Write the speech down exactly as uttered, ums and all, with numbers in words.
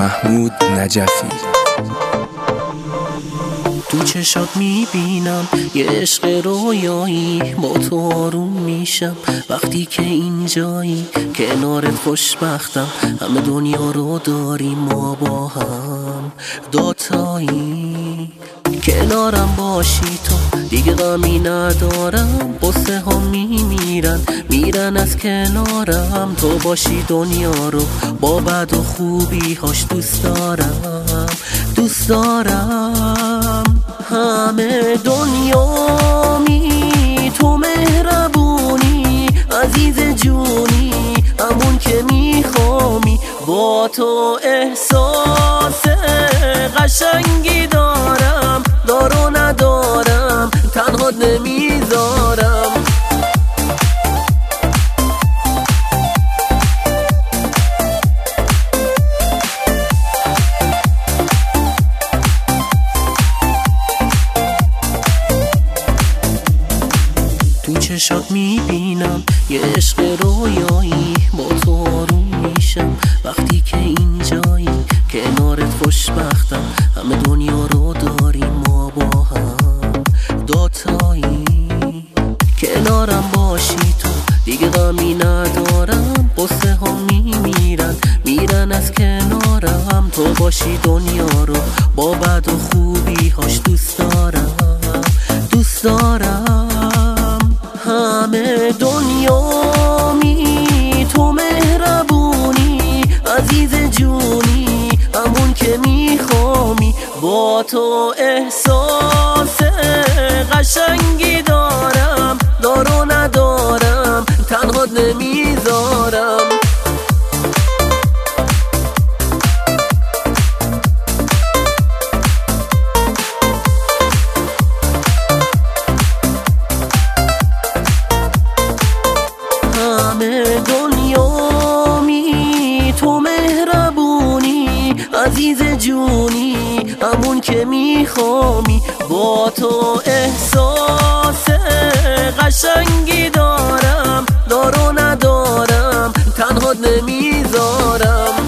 محمود نجفی. تو چشات میبینم یه عشق رویایی، با تو آروم میشم وقتی که اینجایی. کنارت خوشبختم، همه دنیا رو داریم ما با هم دوتایی. کنارم باشی تو دیگه غمی ندارم، قصه ها میمیرن میرن از کنارم. تو باشی دنیا رو با بد و خوبی هاش دوست دارم دوست دارم. همه دنیا می تو مهربونی، عزیز جونی همون که میخوامی. با تو احساس قشنگی دارم، دارو ندارم تنها نمیذارم. تو چشات میبینم یه عشق رویایی، با تو آروم میشم وقتی که اینجایی. کنارت خوشبختم، همه دنیا رو داریم ما با هم دوتایی. کنارم باشی تو دیگه غمی ندارم، قصه ها میمیرن میرن از کنارم. تو باشی دنیا رو با بد و خوبی هاش دوست دارم دوست دارم. همه دنیا می تو مهربونی، عزیز جونی همون که میخوامی. با تو احساس قشنگی دارم، دارو ندارم تنها نمیذارم. همه دنیا می تو مهربونی، عزیز جونی همون که میخوامی. با تو احساس قشنگی دارم، دارو ندارم تنها نمیذارم.